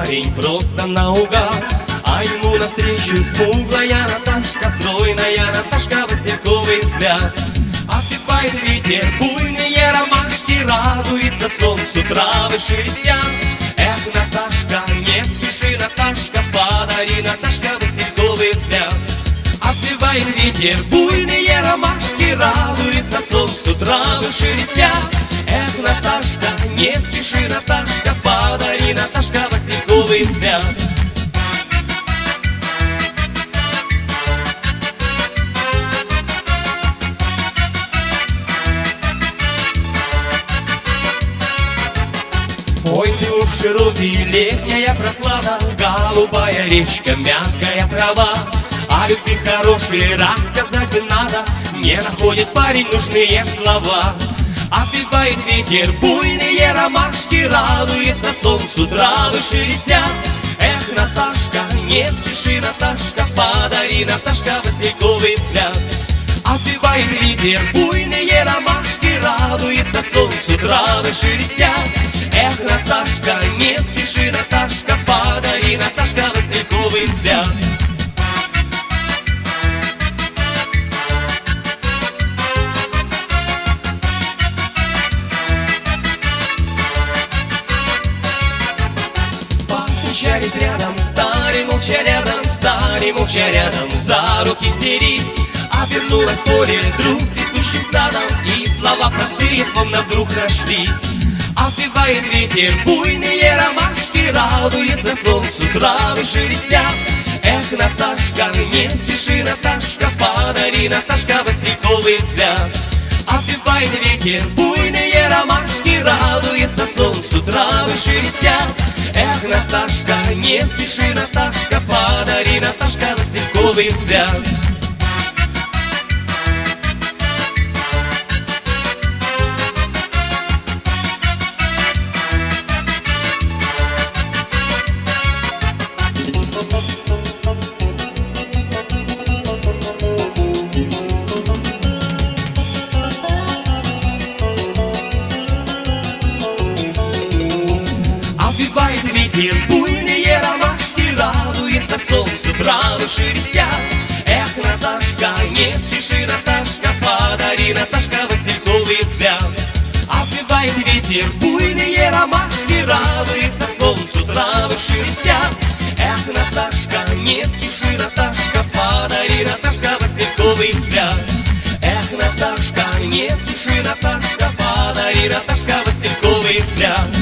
парень просто наугад, а ему навстречу смуглая Наташка, стройная Наташка, васильковый взгляд. Отпевает ветер буйные ромашки, радуется солнцу травы шелестят. Эх, Наташка, не спеши, Наташка, подари, Наташка, васильковый взгляд. Отпевает ветер буйные ромашки, радуется солнцу травы шелестят. Эх, Наташка, не спеши, Наташка, подари, Наташка, васильковый взгляд. Ой, ты уж широкий, летняя прохлада, голубая речка, мягкая трава. О любви хорошей рассказать не надо, не находит парень нужные слова. Отпевает ветер буйные ромашки, радуется солнцу травы шелестят. Эх, Наташка, не спеши, Наташка, подари, Наташка, васильковый взгляд. Отпевает ветер буйные ромашки, радуется солнцу травы шелестят. Эх, Наташка, не спеши, Наташка, подари, Наташка, васильковый взгляд. Повстречались рядом, стали молча рядом, стали молча рядом, за руки взялись. Обернулось поле вдруг цветущим садом, и слова простые словно вдруг нашлись. Отпевает ветер буйные ромашки, радуется солнцу травы шелестят. Эх, Наташка, не спеши, Наташка, подари, Наташка, васильковый взгляд. Отпевает ветер буйные ромашки, радуется солнцу травы шелестят. Эх, Наташка, не спеши, Наташка, подари, Наташка, васильковый взгляд. Отпевает ветер буйные ромашки, радуется солнцу травы шелестят. Эх, Наташка, не спеши, Наташка, подари, Наташка, васильковый взгляд. Отпевает ветер буйные ромашки, радуется солнцу травы шелестят. Эх, Наташка, не спеши, Наташка, подари, Наташка, васильковый взгляд. Эх, Наташка, не спеши, Наташка, подари, Наташка, васильковый взгляд.